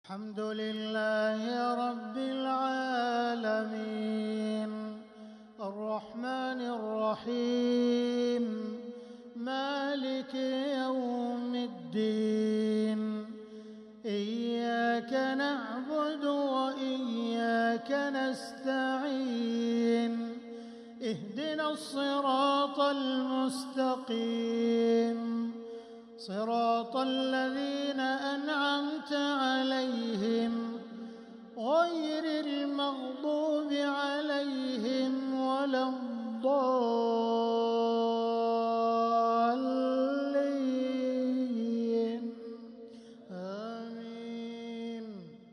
الحمد لله رب العالمين الرحمن الرحيم مالك يوم الدين إياك نعبد وإياك نستعين اهدنا الصراط المستقيم صراط الذين أنعمت عليهم غير المغضوب عليهم ولا الضالين آمين.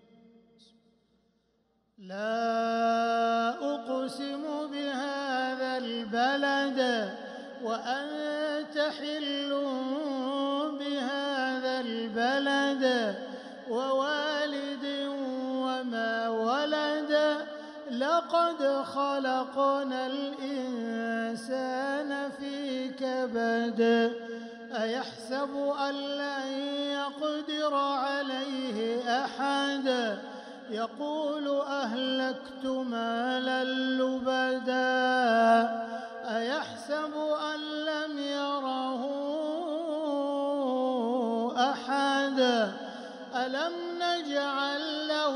لا أقسم بهذا البلد وأنت حل بهذا البلد ووالد وما ولد لقد خلقنا الإنسان في كبد أيحسب أن لن يقدر عليه أحد يقول أهلكت مالا لبدا أيحسب أن لم يره أحد ألم نجعل له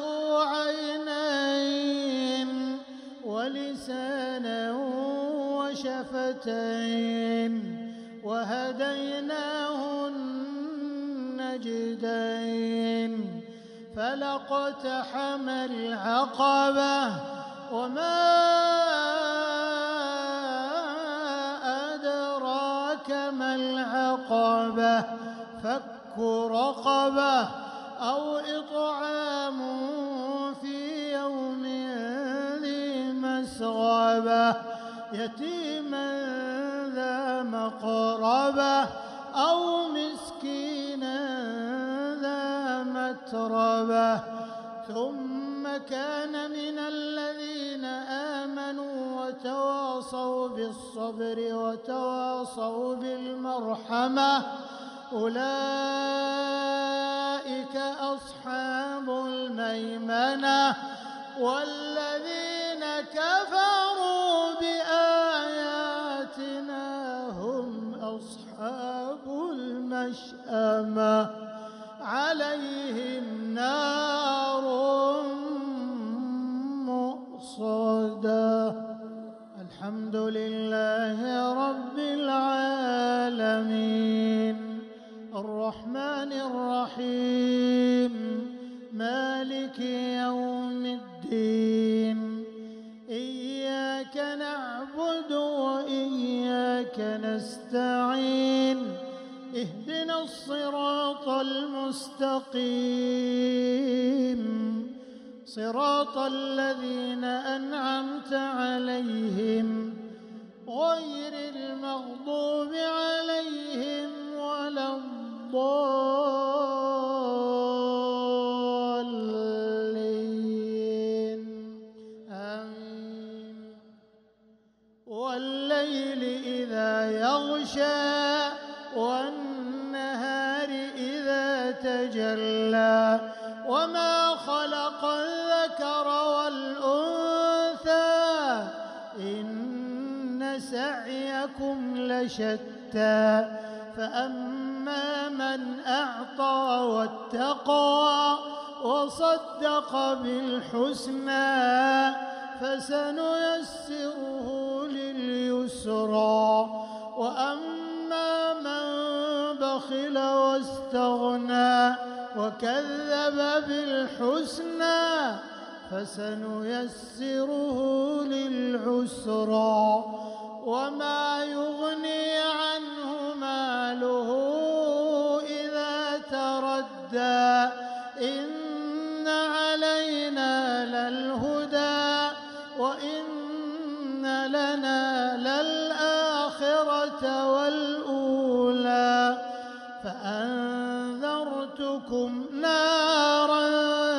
عينين ولسانا وشفتين وهديناه النجدين فلاقتحم العقبة وما أدراك ما العقبة فك رقبة أو إطعام في يوم ذي مسغبة يتيما ذا مقربة أو مسكينا ذا متربة ثم كان من الذين آمنوا وتواصوا بالصبر وتواصوا بالمرحمة أولئك أصحاب الميمنة والذين كفروا بآياتنا هم أصحاب المشأمة عليهم نار مؤصدة. الحمد لله رب العالمين الرحمن الرحيم مالك يوم الدين إياك نعبد وإياك نستعين اهدنا الصراط المستقيم صراط الذين أنعمت عليهم غير المغضوب عليهم ولا الضالين آمين. والليل إذا يغشى والنهار إذا تجلى وما خلق الذكر والأنثى إن سعيكم لشتى فأما من أعطى واتقى وصدق بالحسنى فسنيسره لليسرى وأما من بخل واستغنى وكذب بالحسنى فسنيسره للعسرى وما يغني عنه ماله إذا تردى إن علينا للهدى وإن لنا للآخرة والأولى فأنذرتكم نارا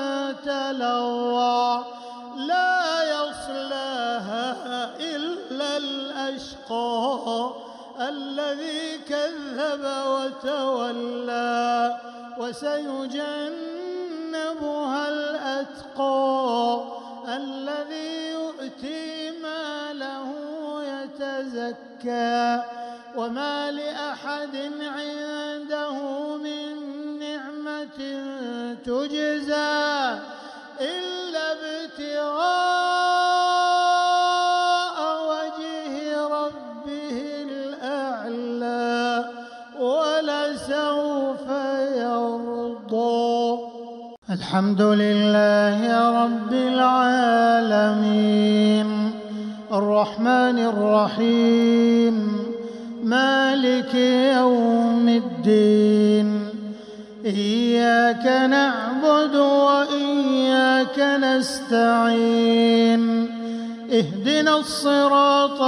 تلظى لا يصلاها إلا الأشقى الذي كذب وتولى وسيجنبها الأتقى الذي يؤتي ماله يتزكى وما لأحد عنده من نعمة تجزى إلا ابتغاء وجه ربه الأعلى ولسوف يرضى. الحمد لله رب العالمين الرحمن الرحيم مالك يوم الدين إياك نعبد وإياك نستعين اهدنا الصراط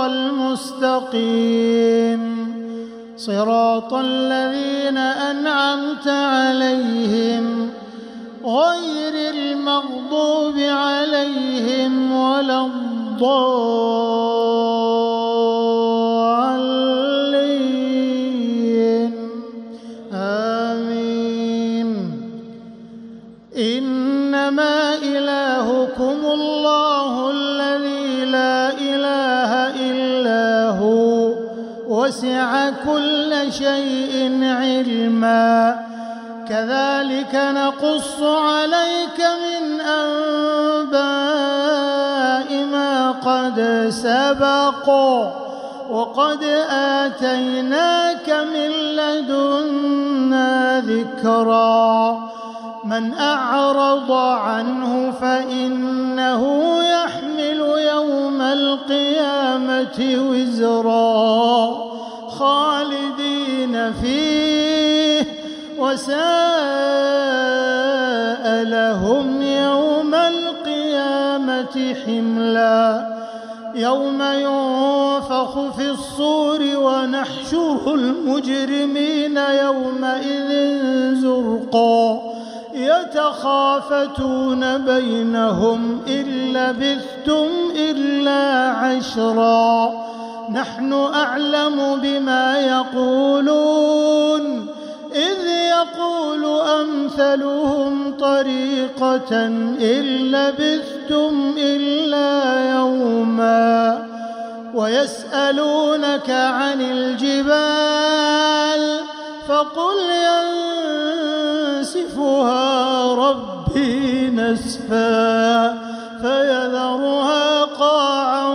المستقيم صراط الذين أنعمت عليهم غير المغضوب عليهم ولا الضالين آمين. إنما إلهكم الله الذي لا إله إلا هو وسع كل شيء علما كذلك نقص عليك من أنباء ما قد سبق وقد آتيناك من لدنا ذكرا من أعرض عنه فإنه يحمل يوم القيامة وزرا خالدين فيه وساء لهم يوم القيامة حملا يوم ينفخ في الصور ونحشر المجرمين يومئذ زرقا يتخافتون بينهم إن لبثتم إلا عشرا نحن أعلم بما يقولون إذ يقول أمثلهم طريقة إن لبثتم إلا يوما ويسألونك عن الجبال فقل ينسفها ربي نسفا فيذرها قاعا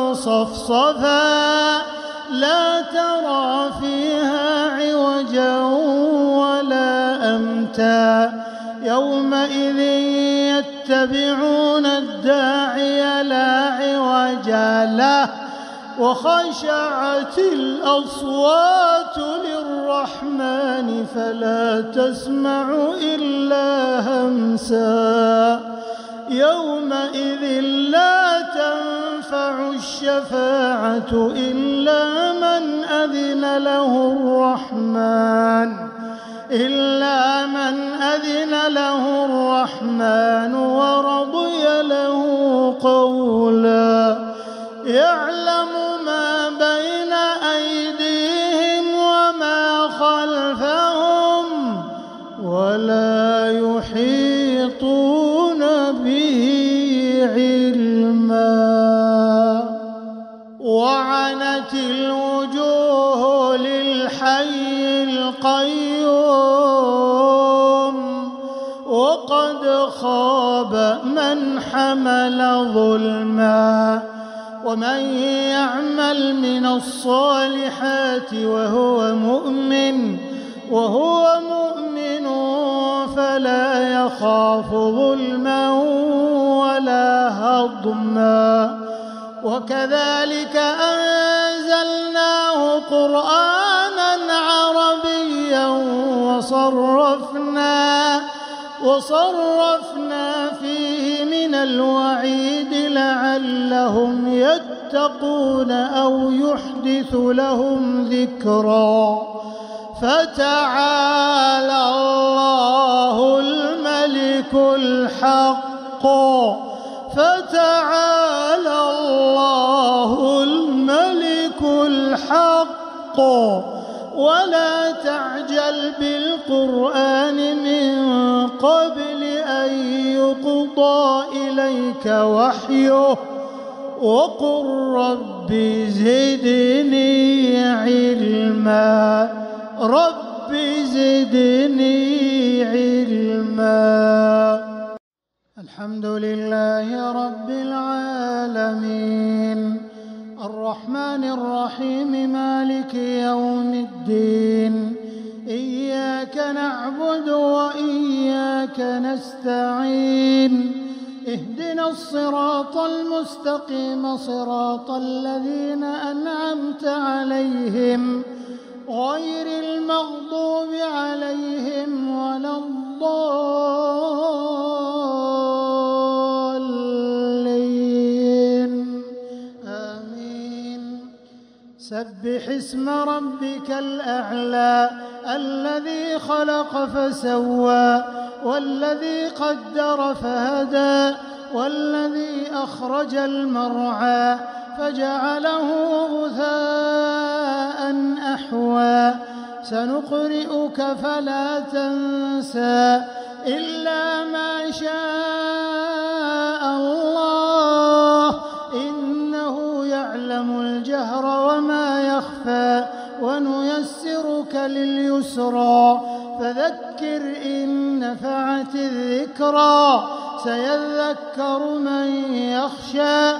صفصفا لا ترى فيها عوجا ولا أمتا يومئذ يتبعون الداعي لا عوج له وخشعت الأصوات للرحمن فلا تسمع إلا همسا يومئذ لا تنفع الشفاعة إلا من أذن له الرحمن ورضي له قولا يعلم ما بين أيديهم وما خلفهم ولا يحيطون به علما وعنت الوجوه للحي القيوم وقد خاب من حمل ظلما ومن يعمل من الصالحات وهو مؤمن فلا يخاف ظلما ولا هضما وكذلك أنزلناه قرآنا عربيا وصرفنا فيه من الوعيد لعلهم يتقون أو يحدث لهم ذكرا فتعالى الله الملك الحق ولا تعجل بالقرآن من قبل أن يقضى يوضى إليك وحيه وقل رب زدني علما رب زدني علما. الحمد لله رب العالمين الرحمن الرحيم مالك يوم الدين إياك نعبد وإياك نستعين اهدنا الصراط المستقيم صراط الذين أنعمت عليهم غير المغضوب عليهم ولا الضالين آمين. سبح اسم ربك الأعلى الذي خلق فسوى والذي قدر فهدى والذي أخرج المرعى فجعله غثاء أحوى. سنقرئك فلا تنسى إلا ما شاء الله إنه يعلم الجهر وما يخفى ونيسرك لليسرى فذكر إن نفعت الذكرى سيذكر من يخشى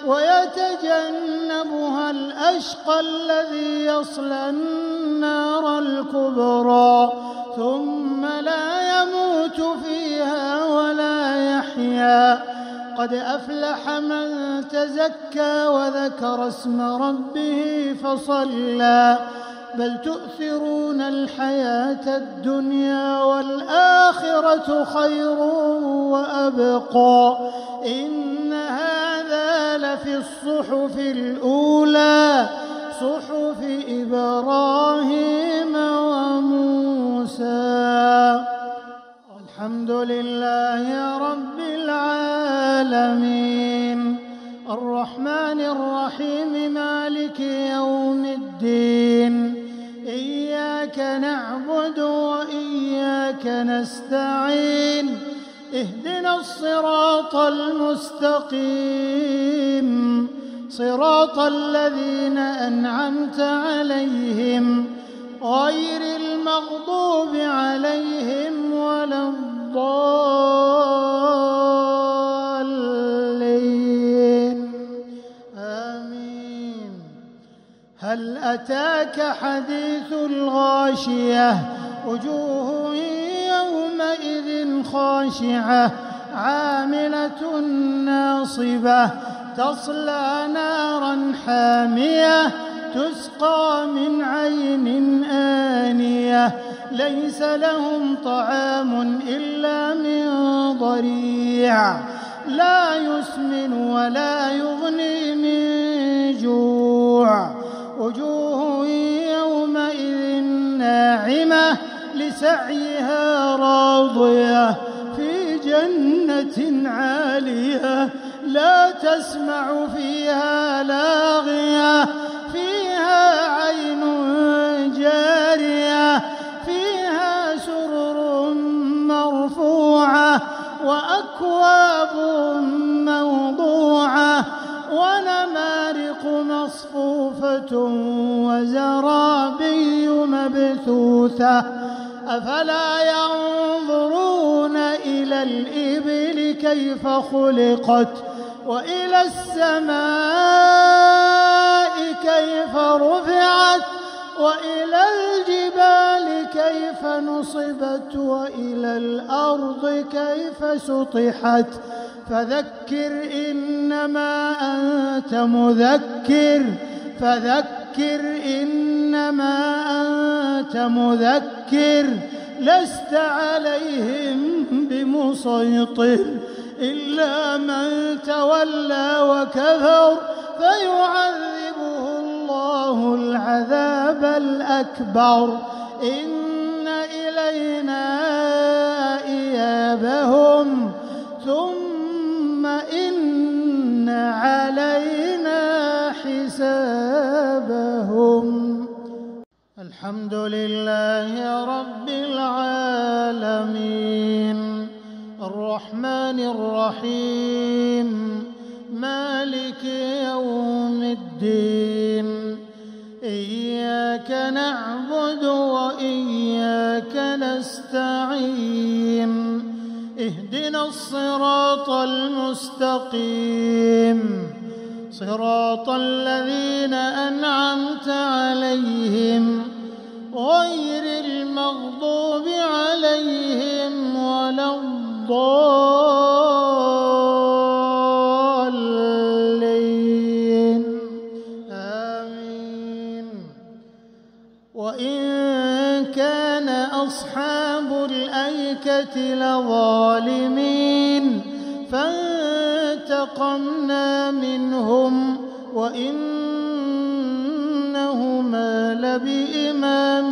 ويتجنبها الأشقى الذي يصلى النار الكبرى ثم لا يموت فيها ولا يحيا. قد أفلح من تزكى وذكر اسم ربه فصلى بل تؤثرون الحياة الدنيا والآخرة خير وأبقى إن هذا لفي الصحف الأولى صحف إبراهيم وموسى. الحمد لله رب العالمين الرحمن الرحيم مالك يوم الدين إياك نعبد وإياك نستعين اهدنا الصراط المستقيم صراط الذين أنعمت عليهم غير المغضوب عليهم ولا الضالين آمين. هل أتاك حديث الغاشية وجوه يومئذ خاشعة عاملة ناصبة تصلى نارا حامية تسقى من عين آنية ليس لهم طعام إلا من ضريع لا يسمن ولا يغني من جوع. وجوه يومئذ ناعمة لسعيها راضية في جنة عالية لا تسمع فيها لاغية فيها عين جارية فيها سرر مرفوعة وأكواب موضوعة ونمارق مصفوفة وزرابي مبثوثة. أفلا ينظرون إلى الإبل كيف خلقت وإلى السماء كيف رفعت وإلى الجبال كيف نصبت وإلى الأرض كيف سطحت. فذكر إنما أنت مذكر لست عليهم بمسيطر إلا من تولى وكفر فيعذبه الله العذاب الأكبر. إن إلينا إيابهم ثم إن علينا حسابهم. الحمد لله رب العالمين الرحمن الرحيم مالك يوم الدين إياك نعبد وإياك نستعين اهدنا الصراط المستقيم صراط الذين أنعمت عليهم غير المغضوب عليهم ولا الضالين آمين. وإن كان أصحاب الأيكة لظالمين فانتقمنا منهم وإنهما لبإمام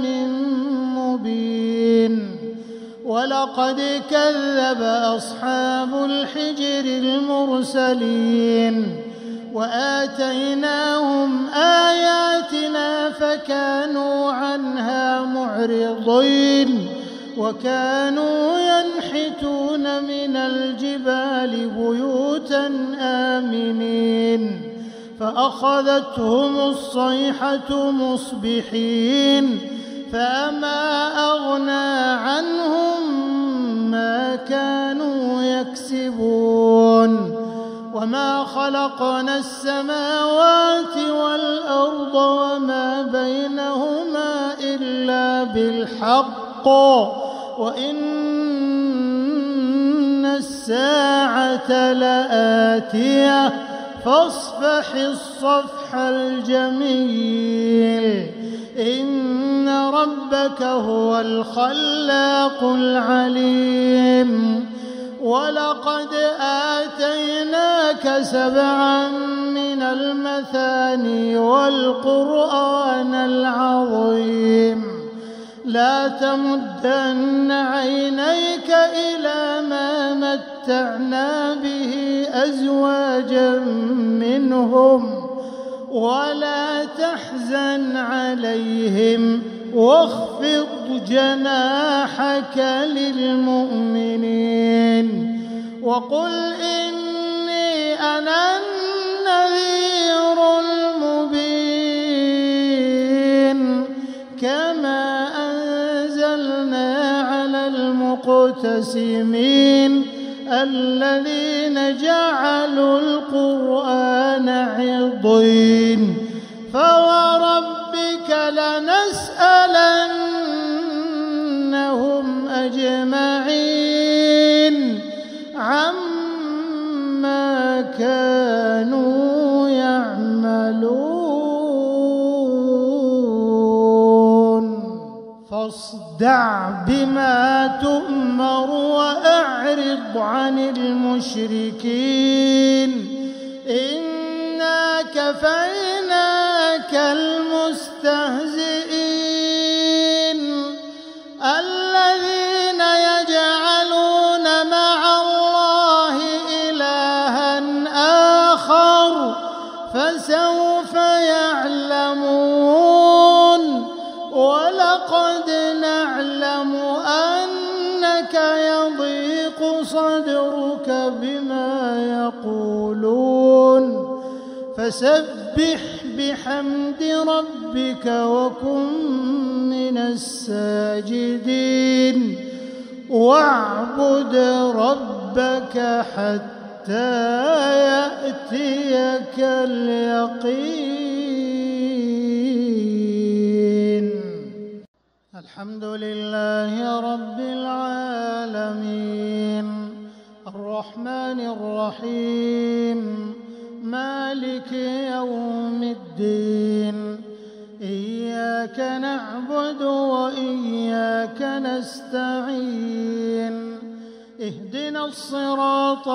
مبين. ولقد كذب أصحاب الحجر المرسلين وآتيناهم آياتنا فكانوا عنها معرضين وكانوا ينحتون من الجبال بيوتا آمنين فأخذتهم الصيحة مصبحين فما أغنى عنهم ما كانوا يكسبون. وما خلقنا السماوات والأرض وما بينهما إلا بالحق وإن الساعة لآتية فاصفح الصفح الجميل إن ربك هو الخلاق العليم. ولقد آتيناك 7 من المثاني والقرآن العظيم لا تمدن عينيك إلى ما متعنا به أزواجا منهم ولا تحزن عليهم واخفض جناحك للمؤمنين وقل إني أنا النذير المبين. كما أنزلنا على المقتسمين الذين جعلوا القرآن عضين فوربك لنسألنهم أجمعين عما كانوا يعملون. فاصدع بما تؤمر وأعرض عن المشركين إنا كفيناك المستهزئين الذين يجعلون مع الله إلها آخر فسوف يعلمون. ولقد نعلم أنك يضيق صدرك بما يقولون فسبح بحمد ربك وكن من الساجدين واعبد ربك حتى يأتيك اليقين. الحمد لله رب العالمين الرحمن الرحيم مالك يوم الدين إياك نعبد وإياك نستعين اهدنا الصراط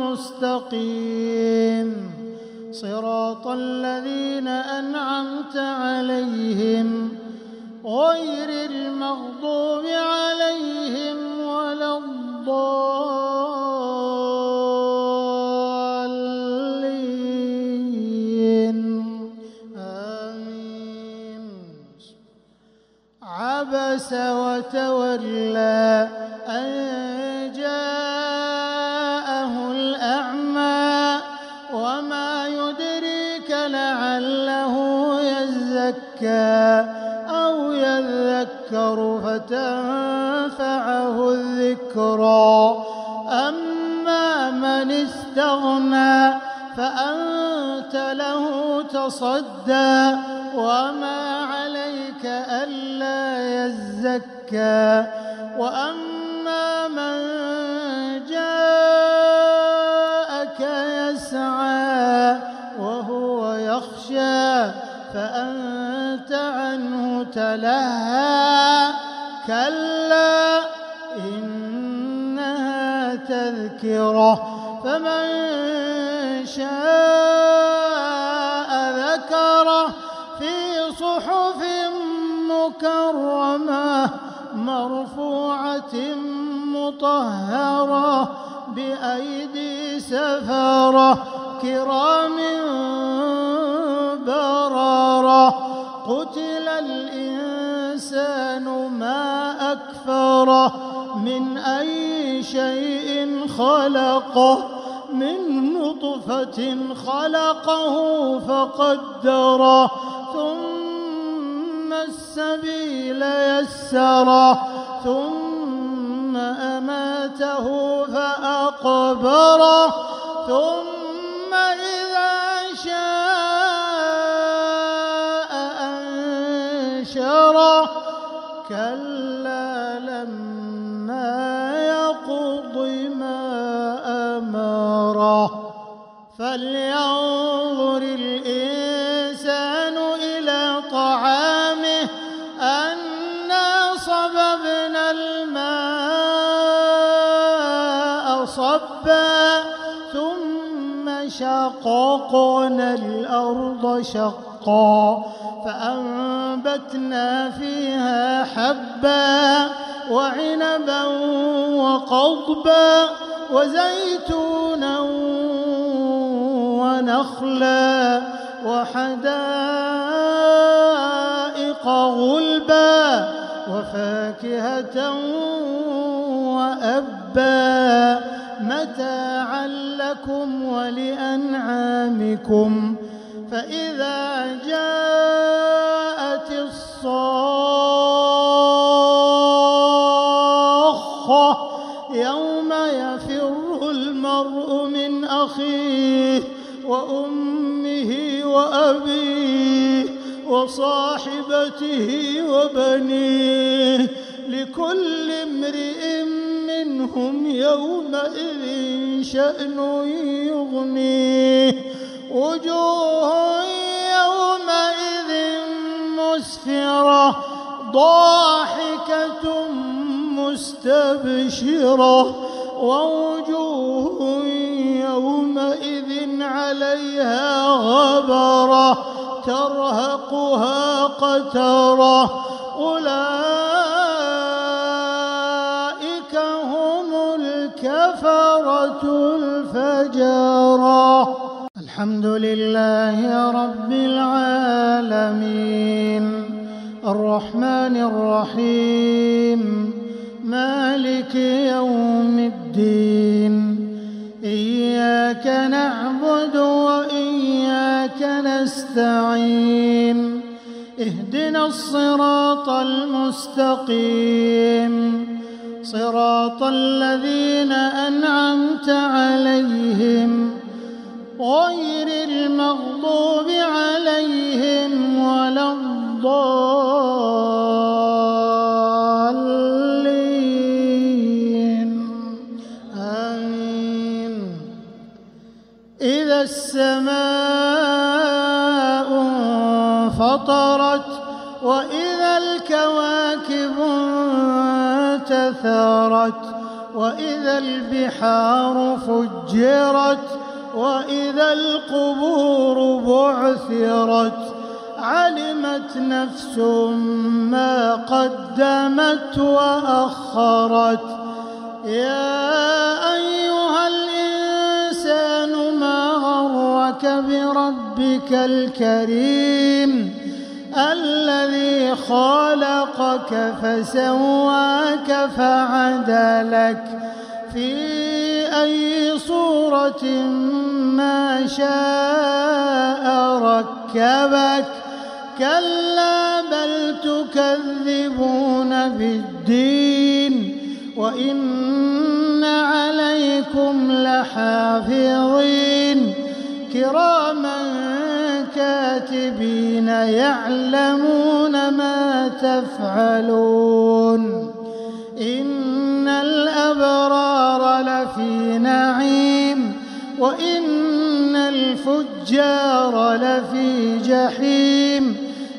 المستقيم صراط الذين أنعمت عليهم غير المغضوب عليهم ولا الضالين آمين. عبس وتولى أن جاءه فتنفعه الذكرى. أما من استغنى فأنت له تصدى وما عليك ألا يزكى. وأما من جاءك يسعى وهو يخشى فأنت عنه تلهى. كلا إنها تذكرة فمن شاء ذكره في صحف مكرمة مرفوعة مطهرة بأيدي سفرة كرام بررة. قتل الإنسان ما أكفره من أي شيء خلقه من نطفة خلقه فقدره ثم السبيل يسره ثم أماته فأقبره ثم إذا شاء أنشره. كلا لما يقض ما أمره. فلينظر الإنسان إلى طعامه أنا صببنا الماء صبا ثم شققنا الأرض شقا فأنبتنا فيها حبا وعنبا وقضبا وزيتونا ونخلا وحدائق غلبا وفاكهة وأبا متاعا لكم ولأنعامكم. فإذا جاءت الصاخة يوم يفر المرء من أخيه وأمه وأبيه وصاحبته وبنيه لكل امرئ منهم يومئذ شأن يغنيه. وجوه يومئذ مسفرة ضاحكة مستبشرة ووجوه يومئذ عليها غبرة ترهقها قترة أولئك هم الكفرة الفجرة. الحمد لله رب العالمين الرحمن الرحيم مالك يوم الدين. إياك نعبد وإياك نستعين. اهدنا الصراط المستقيم صراط الذين أنعمت عليهم غير المغضوب عليهم ولا الضالين. آمين. إذا السماء انفطرت وإذا الكواكب انتثرت وإذا البحار فجرت وإذا القبور بعثرت علمت نفس ما قدمت وأخرت. يا أيها الإنسان ما غرك بربك الكريم الذي خلقك فسواك فعدلك في أي صورة ما شاء ركبك. كلا بل تكذبون بالدين وإن عليكم لحافظين كراما كاتبين يعلمون ما تفعلون إن الأبرار لفي نعيم وإن الفجار لفي جحيم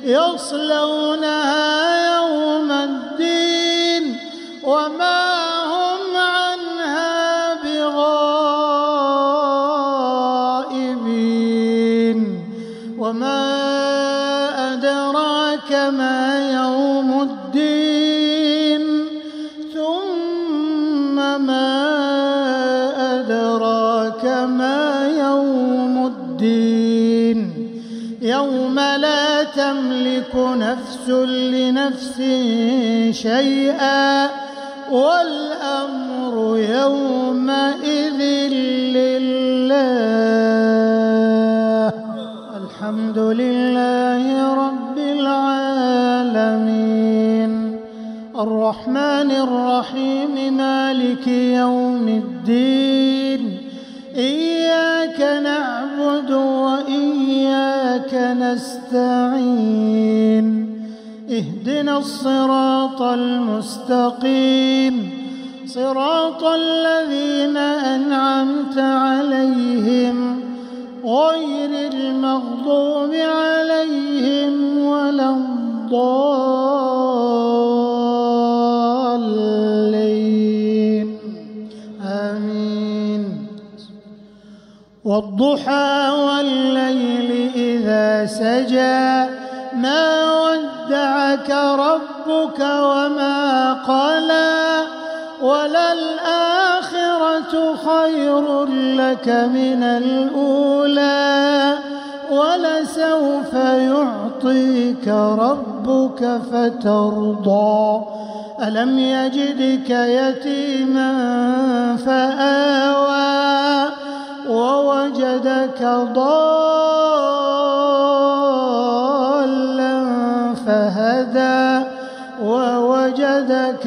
يصلونها يوم الدين وما هم عنها بغائبين وما أدراك ما يوم الدين ثم ما أدراك ما يوم الدين يوم لا تملك نفس لنفس شيئا والأمر يومئذ لله الحمد لله رب العالمين الرحمن الرحيم مالك يوم الدين إياك نعبد وإياك نستعين اهدنا الصراط المستقيم صراط الذين أنعمت عليهم غير المغضوب عليهم ولا الضالين آمين والضحى والليل إذا سجى ما ودعك ربك وما قلى وللآخرة خير لك من الأولى ولسوف يعطيك ربك فترضى ألم يجدك يتيما فآوى ووجدك ضالا فهدى ووجدك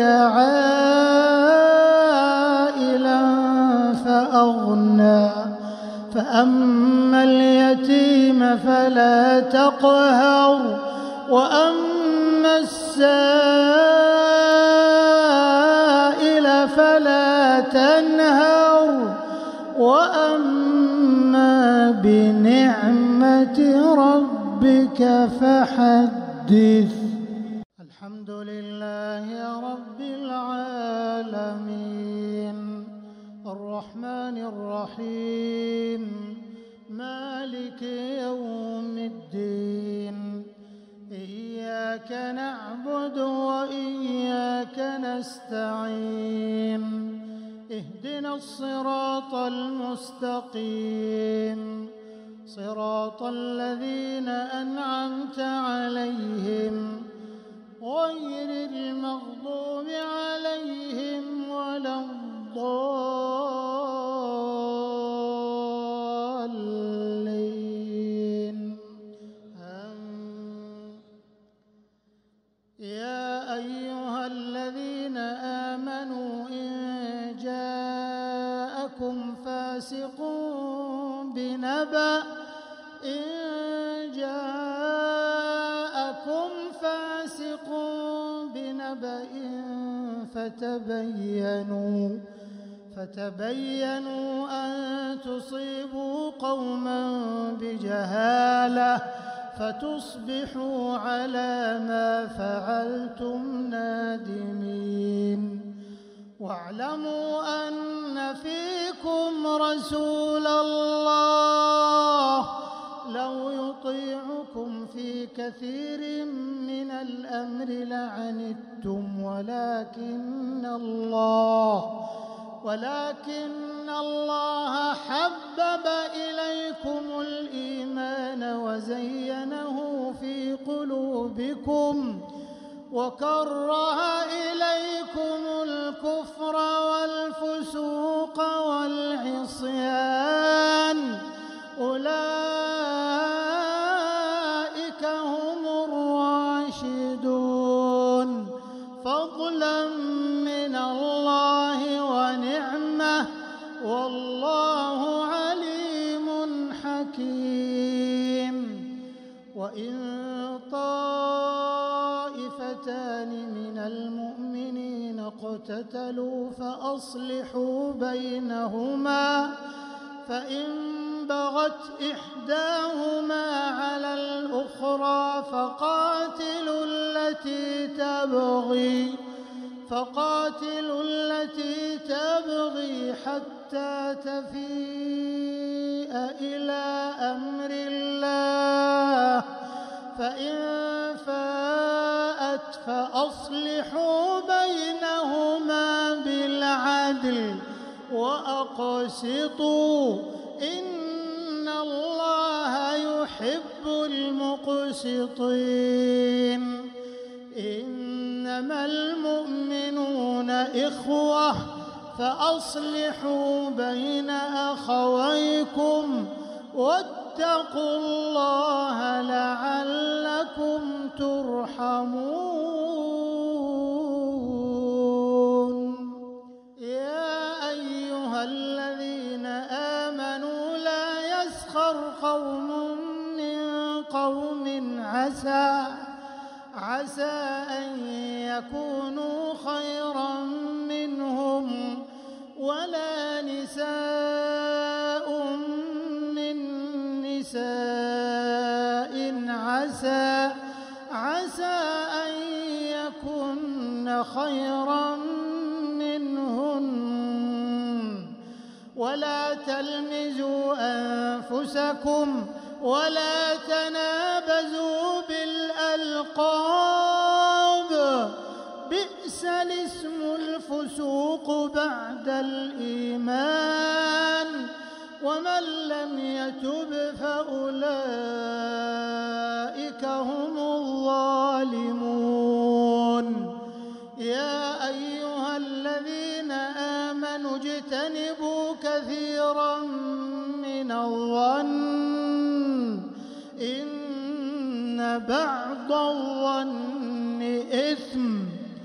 عائلا فأغنى فأما اليتيم فلا تقهر وأما السائل فلا تنهر وأما بنعمة ربك فحدث الحمد لله رب العالمين الرحمن الرحيم مالك يوم الدين إياك نعبد وإياك نستعين اهدنا الصراط المستقيم صراط الذين أنعمت عليهم غير المغضوب عليهم ولا الضالين يا أيها الذين آمنوا إن جاءكم فاسق بنبأ فتبينوا أن تصيبوا قوما بجهالة فتصبحوا على ما فعلتم نادمين واعلموا أن فيكم رسول الله لو يطيعكم في كثير من الأمر لعنتم ولكن الله حبب إليكم الإيمان وزينه في قلوبكم وكره إليكم الكفر والفسوق والعصيان أولئك هم والله عليم حكيم. وإن طائفتان من المؤمنين اقتتلوا فأصلحوا بينهما، فإن بغت إحداهما على الأخرى فقاتلوا التي تبغي حتى تفيء إلى أمر الله، فإن فاءت فأصلحوا بينهما بالعدل وأقسطوا إن الله يحب المقسطين. إنما المؤمنون إخوة فأصلحوا بين أخويكم واتقوا الله لعلكم ترحمون. يا أيها الذين آمنوا لا يسخر قوم من قوم عسى أن يكونوا خيرا منهم، ولا نساء من نساء عسى أن يكن خيرا منهن. ولا تلمزوا أنفسكم ولا تنابزوا بالألقاب، بئس الاسم الفسوق بعد الإيمان، ومن لم يتب فأولئك هم الظالمون. يا أيها الذين آمنوا اجتنبوا كثيرا من الظن إن بعض الظن إثم،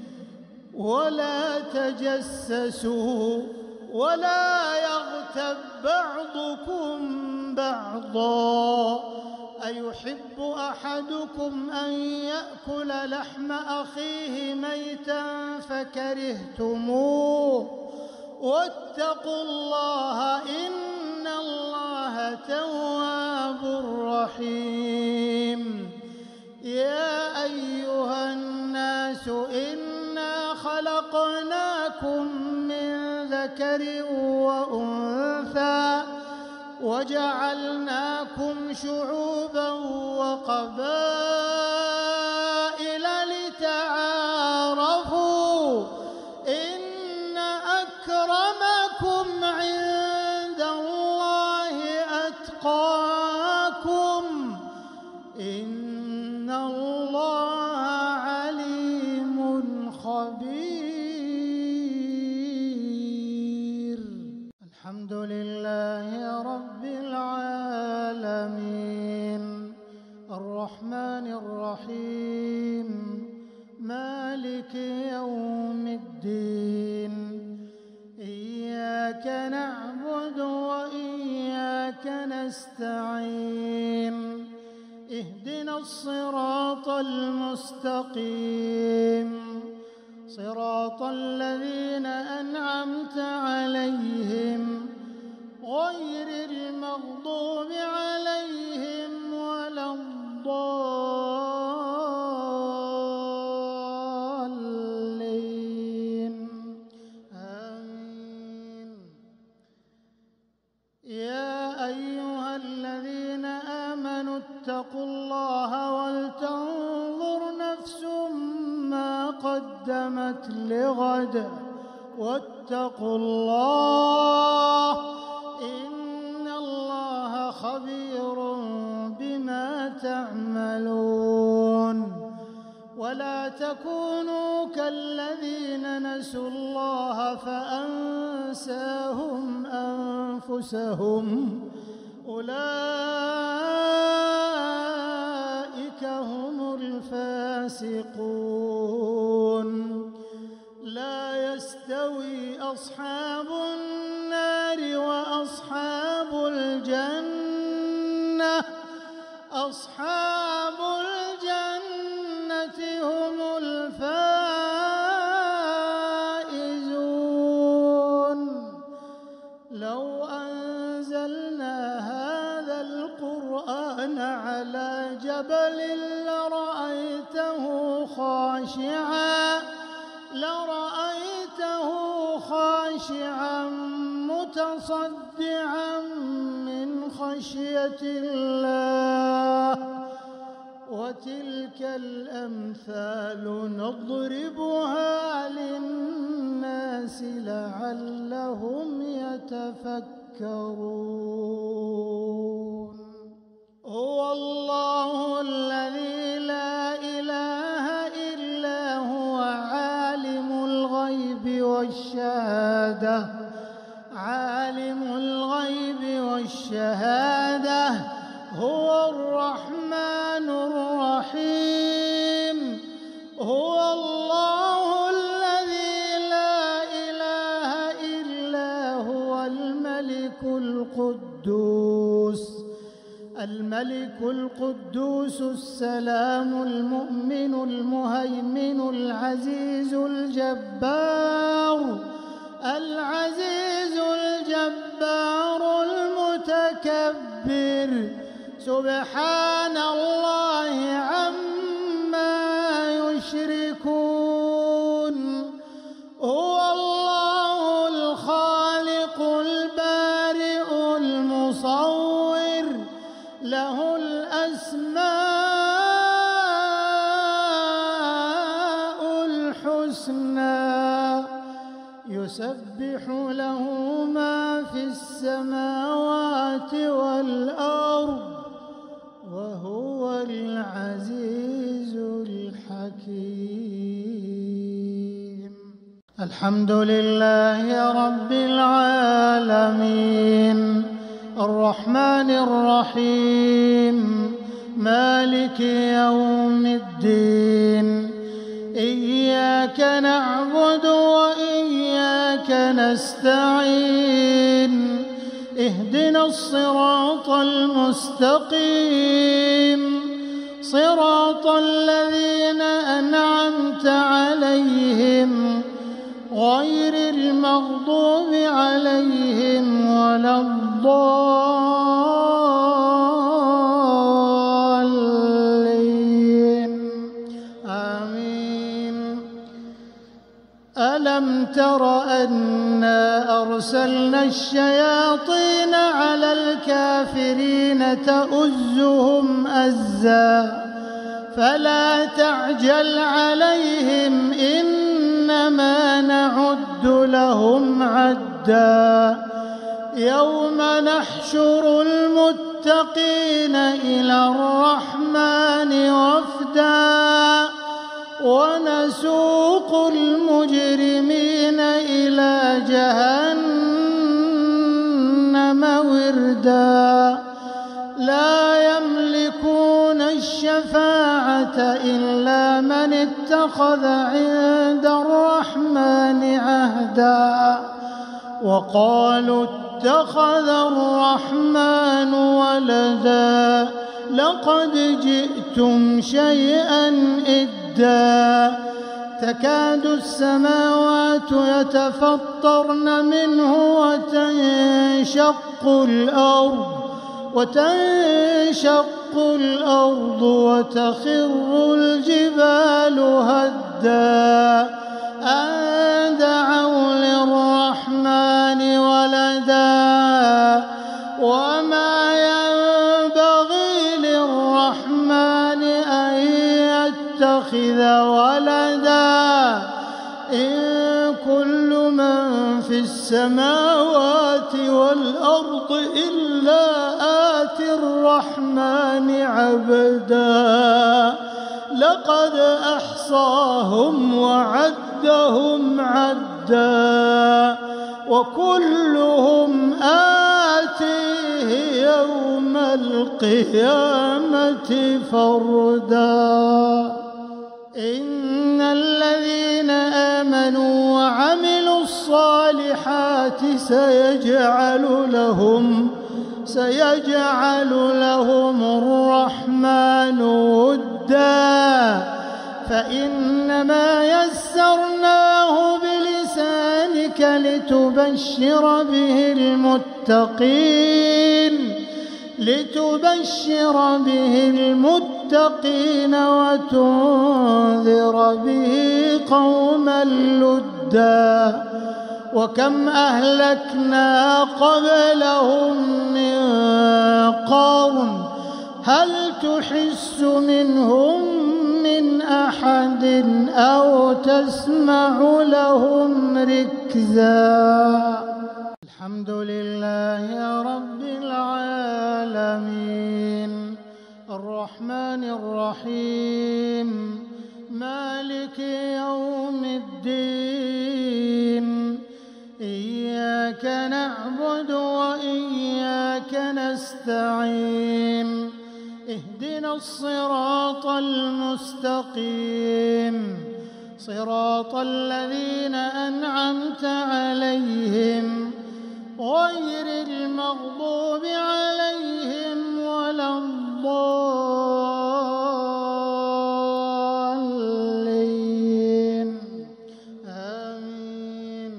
ولا تجسسوا ولا يغتب بعضكم بعضا، أيحب أحدكم أن يأكل لحم أخيه ميتا فكرهتموه، واتقوا الله إن الله تواب رحيم. يا أيها الناس إنا خلقناكم من ذكر وأنثى وجعلناكم شعوبا وقبائل لتعارفوا إن أكرمكم عند الله أتقاكم إن الله عليم خبير. الحمد لله رب العالمين الرحمن الرحيم مالك يوم الدين، إياك نعبد وإياك نستعين، اهدنا الصراط المستقيم صراط الذين أنعمت عليهم غير المغضوب عليهم ولا الضالين آمين. يا أيها الذين آمنوا اتقوا الله ولتنظر نفس ما قدمت لغد واتقوا الله إن الله خبير بما تعملون. ولا تكونوا كالذين نسوا الله فأنساهم أنفسهم أولئك هم الفاسقون. لا يستوي أصحاب النار وأصحاب أصحاب الجنة هم الفائزون. لو أنزلنا هذا القرآن على جبل لرأيته خاشعا متصدعا من خشية الله. وتلك الأمثال نضربها للناس لعلهم يتفكرون. هو الله الذي لا إله إلا هو عالم الغيب والشهادة هو الرحمن الرحيم. هو الله الذي لا إله إلا هو الملك القدوس السلام المؤمن المهيمن العزيز الجبار المتكبر. سبحان الله عما يشركون. هو الله الخالق البارئ المصور له الأسماء الحسنى يسبح له ما في السماوات والأرض وهو العزيز الحكيم. الحمد لله رب العالمين الرحمن الرحيم مالك يوم الدين. إياك نعبد وإياك نستعين. اهدنا الصراط المستقيم صراط الذين أنعمت عليهم غير المغضوب عليهم ولا الضالين. آمين. ألم تر أنا أرسلنا الشياطين على الكافرين تؤزهم أزا فلا تعجل عليهم إنما نعد لهم عدا. يوم نحشر المتقين إلى الرحمن وفدا ونسوق المجرمين إلى جهنم وردا. لا يملكون الشفاعة إلا من اتخذ عند الرحمن عهدا. وقالوا اتخذ الرحمن ولدا لقد جئتم شيئا إدا. تكاد السماوات يتفطرن منه وتنشق الأرض وتخر الجبال هدا أن دعوا للرحمن ولدا وما ينبغي للرحمن أن يتخذ ولدا. إن كل من في السماوات والأرض إلا آتي الرحمن عبدا. لقد أحصاهم وعدهم عدا وكلهم آتيه يوم القيامة فردا. إن الذين آمنوا وعملوا الصالحات سيجعل لهم سيجعل لهم الرحمن ودا فإنما يسرناه بلسانك لتبشر به المتقين وتنذر به قوما لدا وكم أهلكنا قبلهم من قرن هل تحس منهم من أحد أو تسمع لهم ركزا. الحمد لله رب العالمين الرحمن الرحيم مالك يوم الدين إياك نعبد وإياك نستعين اهدنا الصراط المستقيم صراط الذين أنعمت عليهم غير المغضوب عليهم ولا الضالين آمين.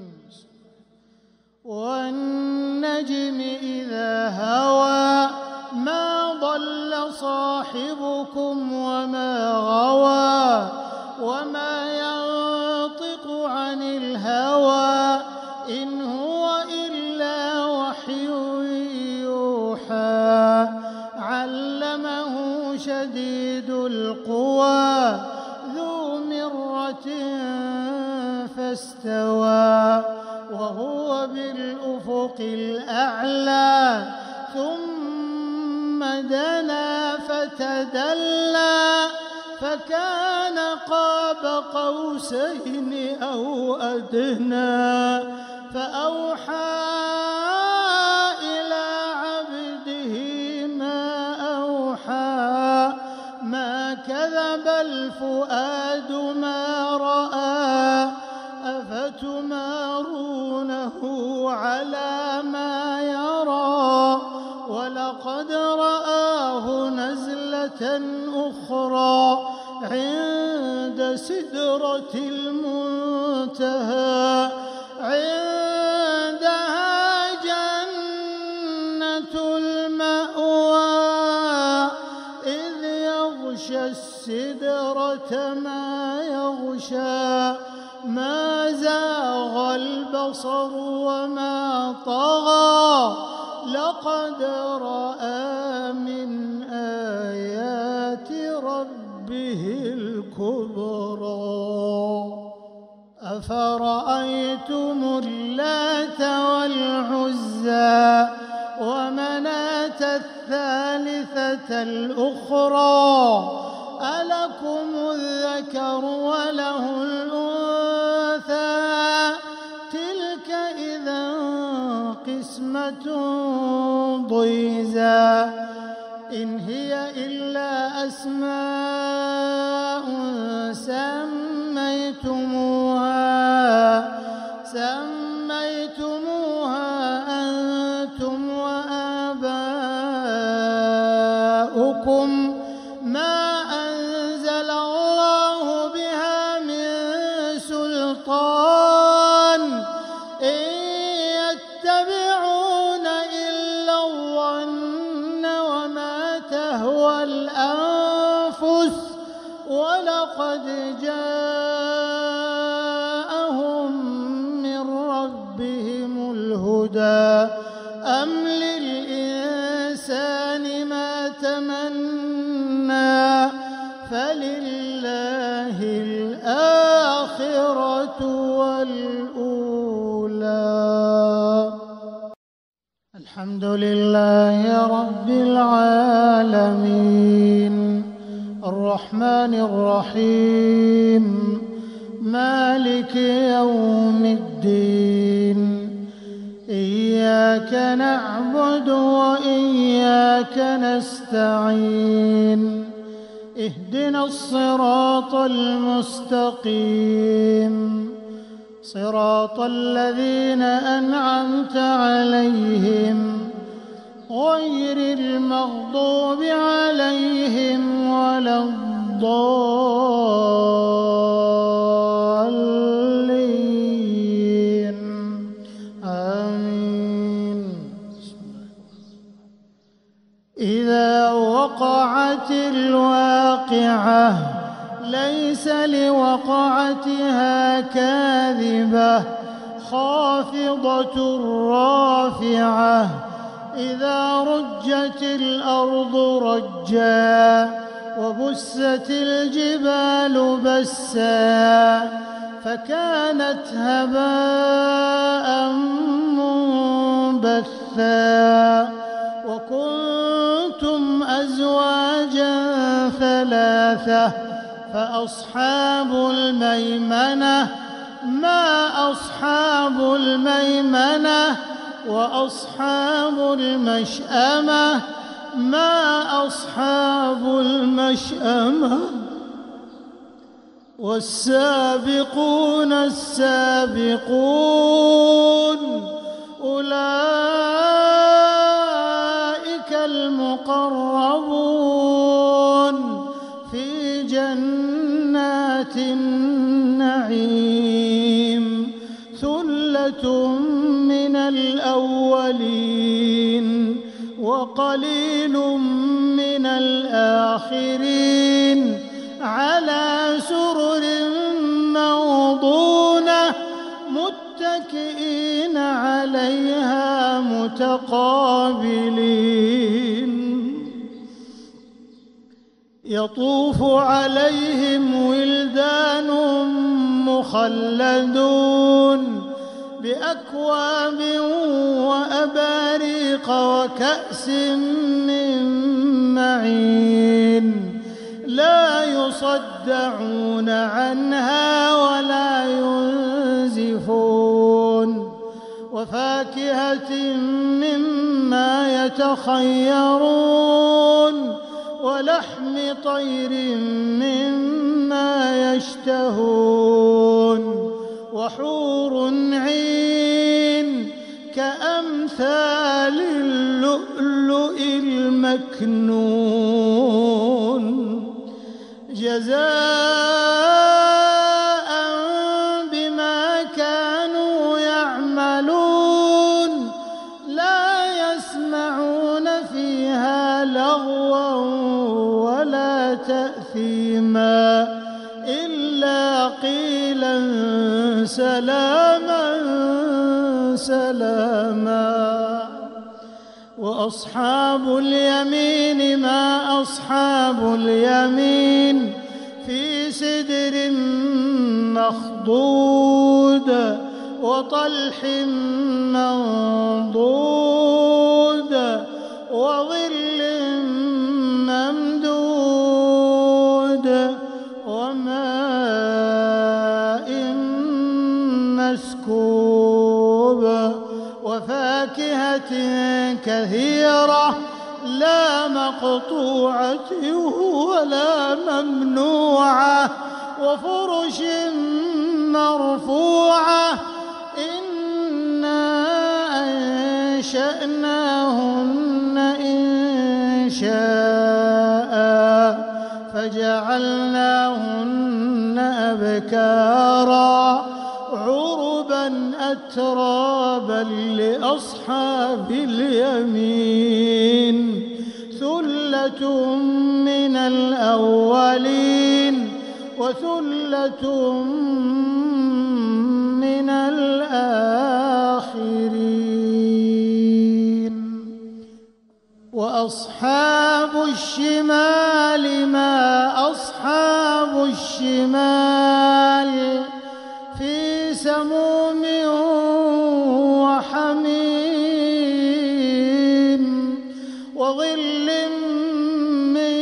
والنجم إذا هوى ما ضل صاحبكم وما غوى وما ينطق عن الهوى إن هو إلا وحي يوحى علمه شديد القوى ذو مرة فاستوى وهو بالأفق الأعلى ثم دنا فتدلى فكان قاب قوسين أو أدنى فأوحى إلى عبده ما أوحى ما كذب الفؤاد ما رأى أفتمارونه على ما يرى ولقد رآه نزلة أخرى عند سدرة المنتهى عندها جنة المأوى إذ يغشى السدرة ما يغشى ما زاغ البصر وما طغى لقد رأى من آيات ربه الكبرى أفرأيتم اللات والعزى ومناة الثالثة الأخرى ألكم الذكر وله الأنثى تلك إذا قسمة ضيزى إن هي إلا أسماء سميتموها أنتم وآباؤكم ما أنزل الله بها من سلطان إن يتبعون إلا الظن وما تهوى الأنفس ولقد جاءهم من ربهم الهدى أم للإنسان ما تمنى فلله الآخرة والأولى. الحمد لله رب العالمين الرحمن الرحيم مالك يوم الدين إياك نعبد وإياك نستعين اهدنا الصراط المستقيم صراط الذين أنعمت عليهم غير المغضوب عليهم ولا الضالين آمين. إذا وقعت الواقعة ليس لوقعتها كاذبة خافضة رافعة إذا رجت الأرض رجا وبست الجبال بسا فكانت هباء منبثا وكنتم أزواجا ثلاثة فأصحاب الميمنة ما أصحاب الميمنة وأصحاب المشأمة ما أصحاب المشأمة والسابقون السابقون أولئك المقربون في جنات النعيم ثلة من الأولين وقليل من الآخرين على سرر موضونة متكئين عليها متقابلين يطوف عليهم ولدان مخلدون بأكواب وأباريق وكأس من معين لا يصدعون عنها ولا ينزفون وفاكهة مما يتخيرون ولحم طير مما يشتهون وحور عين كأمثال اللؤلؤ المكنون جزاء بما كانوا يعملون لا يسمعون فيها لغوا ولا تأثيما إلا قيلا سلاما سلاما وأصحاب اليمين ما أصحاب اليمين في سدر مخضود وطلح منضود وظل ممدود وماء مسكوب وفاكهة كثيرة لا مقطوعة ولا ممنوعة وفرش مرفوعة إنا أنشأناهن إنشاء فجعلناهن أبكارا عربا أترابا لأصحاب اليمين ثلة من الأولين وثلة من الآخرين وأصحاب الشمال ما أصحاب الشمال في سموم وحميم وظل من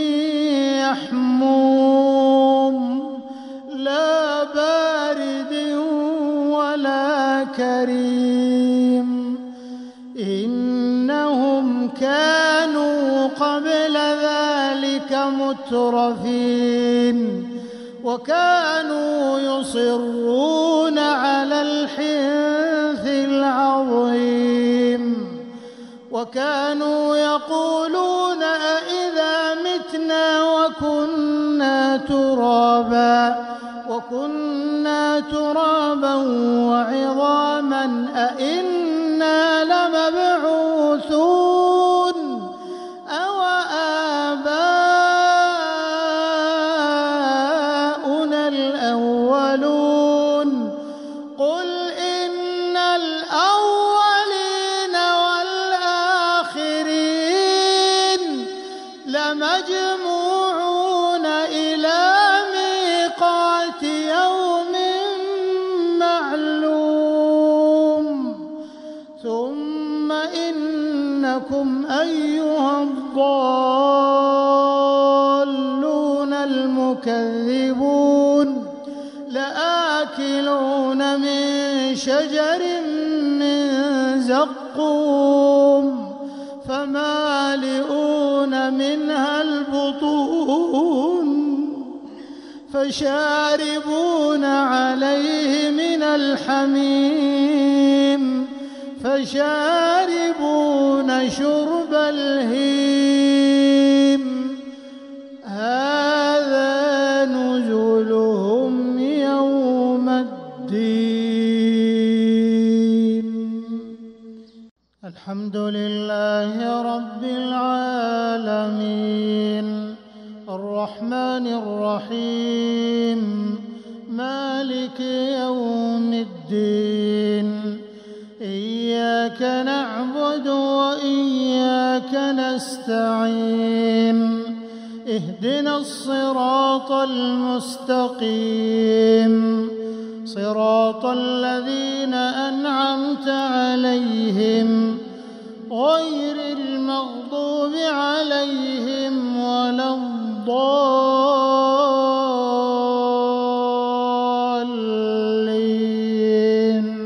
يحموم لا بارد ولا كريم إنهم كانوا قبل ذلك مترفين وكانوا يصرون على الحنث العظيم وكانوا يقولون أإذا متنا وكنا ترابا وعظاما أإنا لمبعوثون أو آباؤنا الأولون قل إن الأولين والآخرين لمجموعون إلى ميقات يوم معلوم ثم إنكم أيها الضالون المكذبون لآكلون من شجر من زقوم فمالئون منها البطون فشاربون عليه من الحميم فشاربون شرب الهيم هذا نزلهم يوم الدين. الحمد لله رب العالمين الرحمن الرحيم مالك يوم الدين إياك نعبد وإياك نستعين اهدنا الصراط المستقيم صراط الذين أنعمت عليهم غير المغضوب عليهم ولا الضالين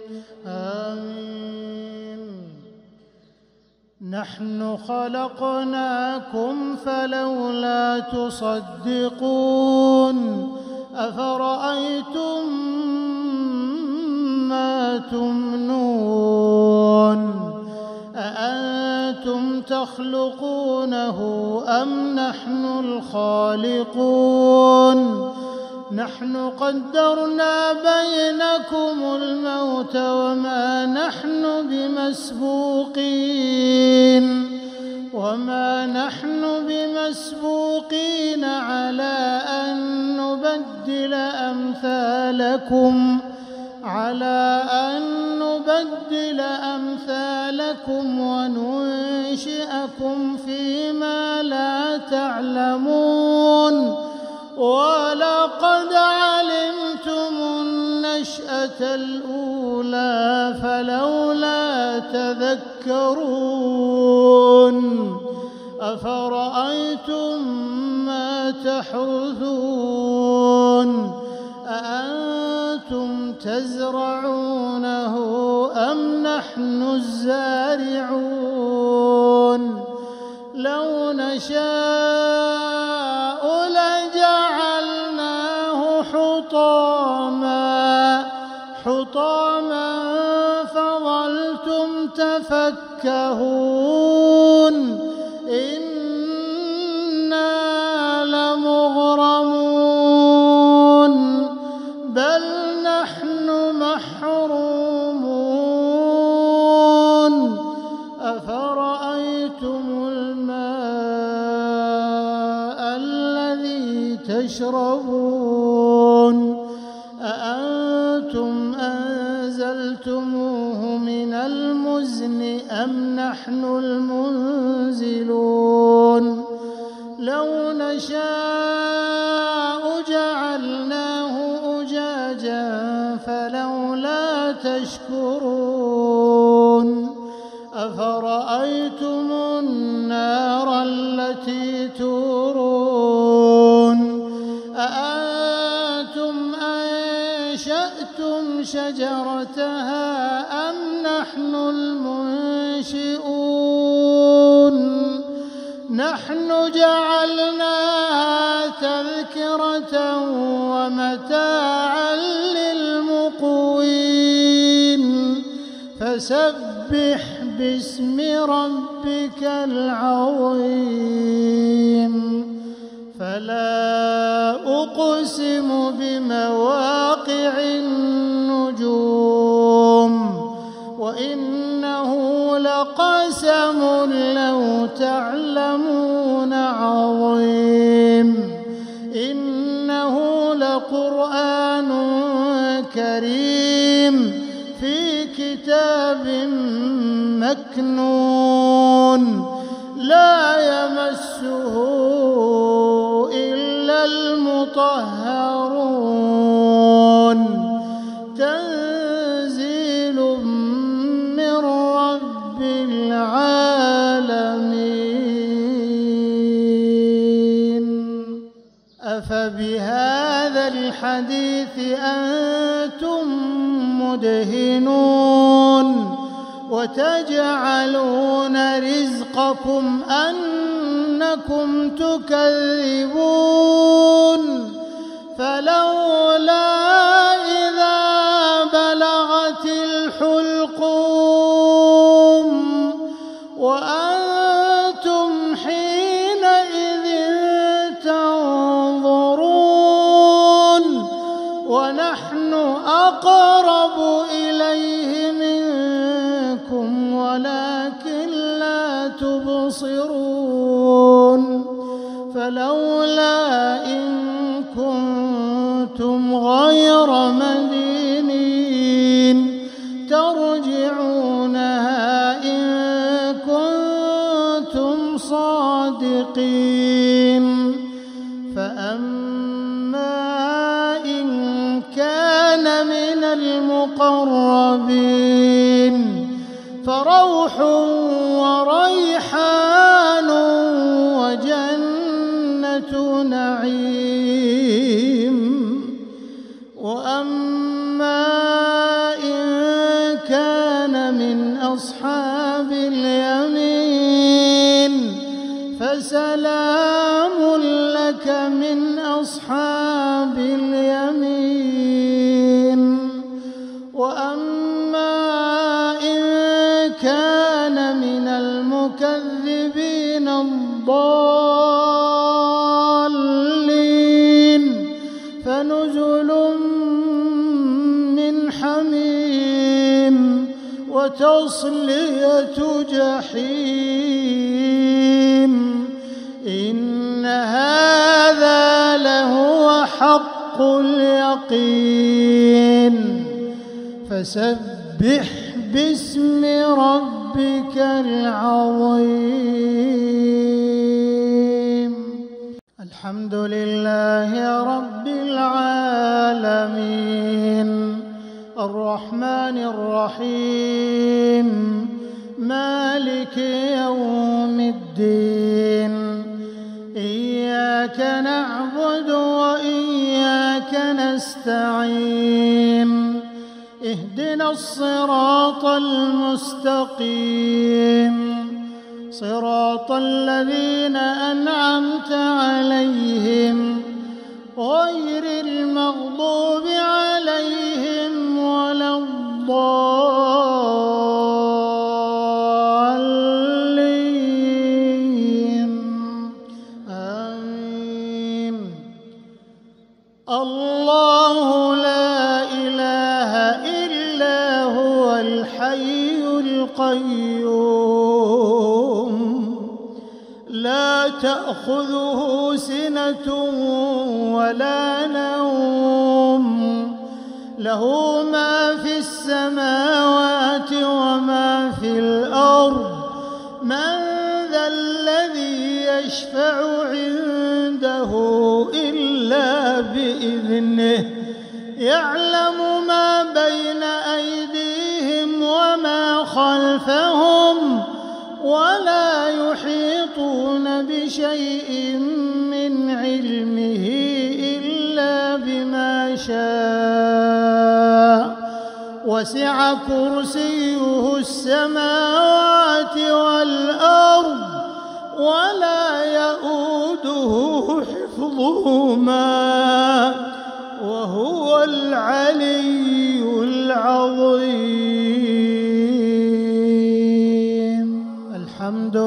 آمين. نحن خلقناكم فلولا تصدقون أفرأيتم ما تمنون أأنتم تخلقونه أم نحن الخالقون نحن قدرنا بينكم الموت وما نحن بمسبوقين على أن نبدل أمثالكم وننشئكم فيما لا تعلمون ولقد علمتم النشأة الأولى فلولا تذكرون أفرأيتم ما تحرثون أأنتم تزرعونه أم نحن الزارعون لو نشاء لجعلناه حطاما فظلتم تفكهون إنا لمغرمون بل نحن محرومون أفرأيتم الماء الذي تشربون أأنتم أنزلتموه من المزن أم نحن المنزلون لو نشاء جعلناه أجاجا فلولا تشكرون أفرأيتم النار التي تورون أأنتم أنشأتم شجرتها أم نحن المنشئون نحن جعلناها تذكرة ومتاعا للمقوين فسبح باسم ربك العظيم فلا أقسم بمواقع النجوم وإنه لقسم لو تعلمون عظيم إنه لقرآن كريم في كتاب مكنون لا يمسه إلا المطهرون تنزيل من رب العالمين أفبهذا الحديث أنتم مدهنون وتجعلون رزقكم أنكم تكذبون فلولا إذا بلغت الحلقوم وأنتم حينئذ تنظرون ونحن أقرب إليه منكم ولكن لا تبصرون فلولا إن كنتم غير مدينين ترجعونها إن كنتم صادقين فأما إن كان من المقربين فروح وريحان وجنة نعيم وأما إن كان من أصحاب اليمين فسلام لك من أصحاب اليمين وأما إن كان من المكذبين الضالين فنزل من حميم وتصلية جحيم إن هذا لهو حق اليقين فسبح باسم ربك العظيم الحمد لله رب العالمين الرحمن الرحيم مالك يوم الدين إياك نعبد وإياك نستعين اهدنا الصراط المستقيم صراط الذين أنعمت عليهم غير المغضوب عليهم ولا الضالين آمين الله لا إله إلا هو الحي القيوم لا تأخذه سنة ولا نوم له ما في السماوات وما في الأرض من ذا الذي يشفع عنده إلا بإذنه يعلم ما بين أيديهم وما خلفهم ولا يحيطون بشيء من علمه إلا بما شاء وسع كرسيه السماوات والأرض ولا يؤوده حفظهما وهو العلي العظيم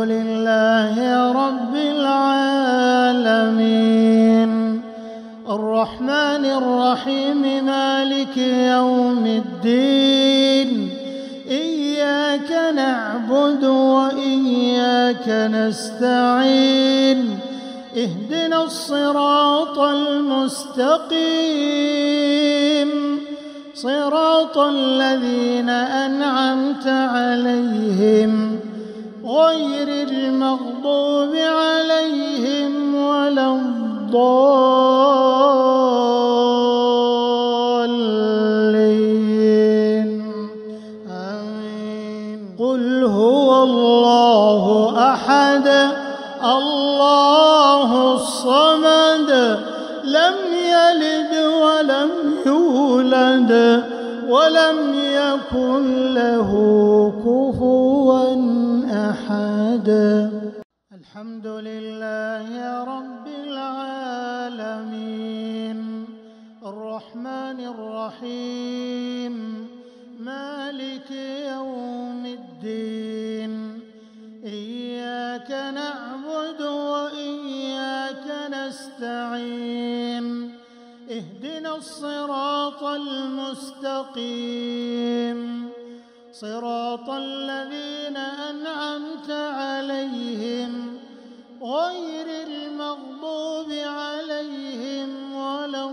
لله رب العالمين الرحمن الرحيم مالك يوم الدين إياك نعبد وإياك نستعين اهدنا الصراط المستقيم صراط الذين أنعمت عليهم غير المغضوب عليهم ولا الضالين آمين. قل هو الله أحد الله الصمد لم يلد ولم يولد ولم يكن له كفوا أحد. الحمد لله رب العالمين الرحمن الرحيم مالك يوم الدين إياك نعبد وإياك نستعين اهدنا الصراط المستقيم صراط الذين أنعمت عليهم غير المغضوب عليهم ولا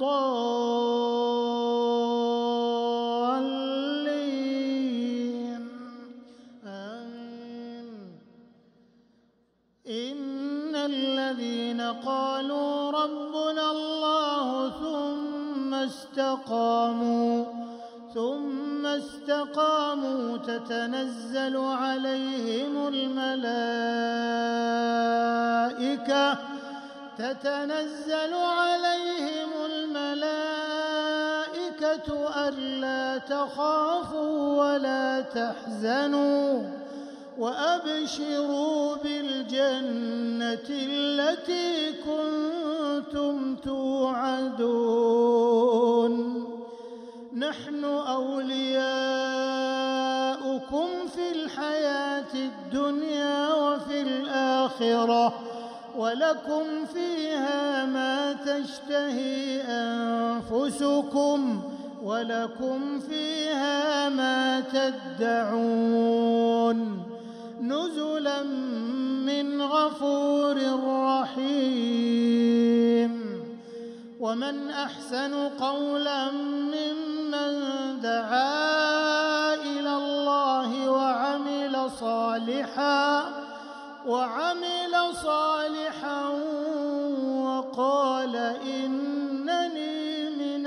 الضالين آمين. إن الذين قالوا ربنا الله ثم استقاموا تتنزل عليهم الملائكة ألا تخافوا ولا تحزنوا وأبشروا بالجنة التي كنتم توعدون نحن أولياؤكم في الحياة الدنيا وفي الآخرة ولكم فيها ما تشتهي أنفسكم ولكم فيها ما تدعون نزلا من غفور رحيم. ومن أحسن قولا ممن دعا إلى الله وعمل صالحا وقال إنني من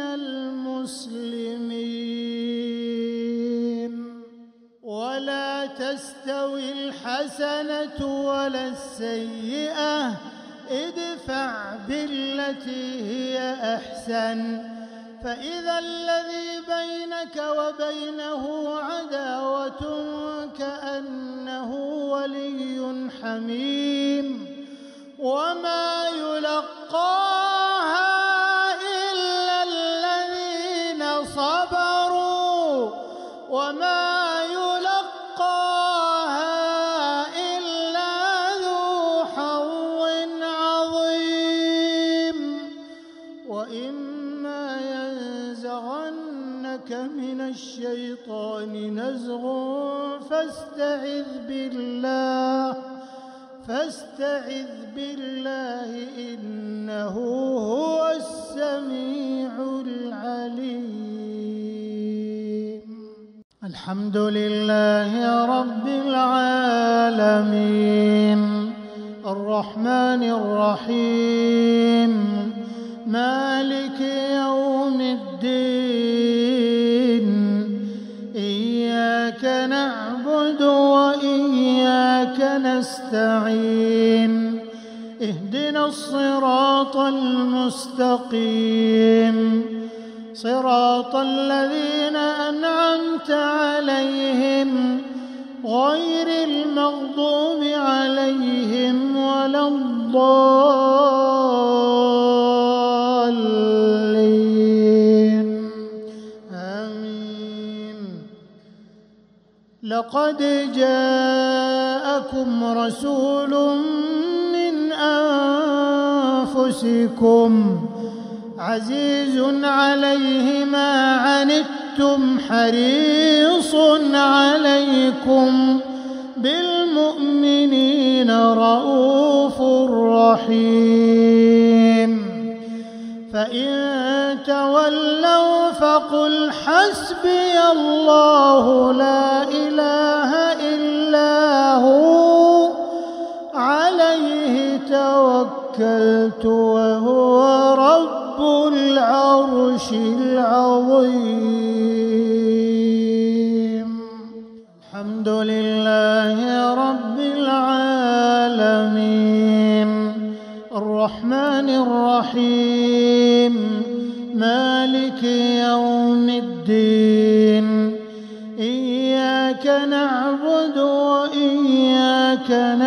المسلمين. ولا تستوي الحسنة ولا السيئة ادفع بالتي هي أحسن فإذا الذي بينك وبينه عداوة كأنه ولي حميم وما يلقاها إلا الذين صبروا وما يلقاها إلا ذو حظ عظيم. وإما ينزغنك من الشيطان نزغ فاستعذ بالله إنه هو السميع العليم. الحمد لله رب العالمين الرحمن الرحيم مالك يوم الدين إياك نعبد وإياك نستعين اهدنا الصراط المستقيم صراط الذين أنعمت عليهم غير المغضوب عليهم ولا الضالين آمين. لقد جاء جاءكم رسول من أنفسكم عزيز عليه ما عنتم حريص عليكم بالمؤمنين رءوف رحيم فإن تولوا فقل حسبي الله لا إله إلا هو عليه توكلت وهو رب العرش العظيم. الحمد لله رب العالمين الرحمن الرحيم مالك يوم الدين إياك نعبد وإياك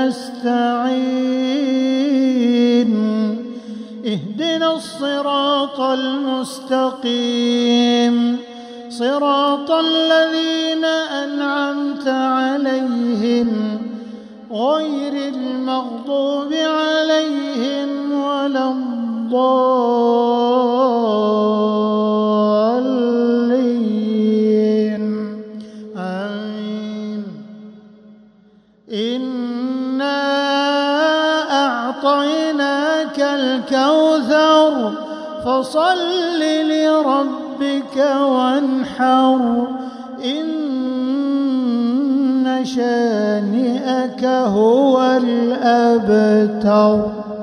نستعين اهدنا الصراط المستقيم صراط الذين أنعمت عليهم غير المغضوب عليهم ولا الضالين آمين. إنا أعطيناك الكوثر فصل لربك وانحر إن شانئك هو الأبتر.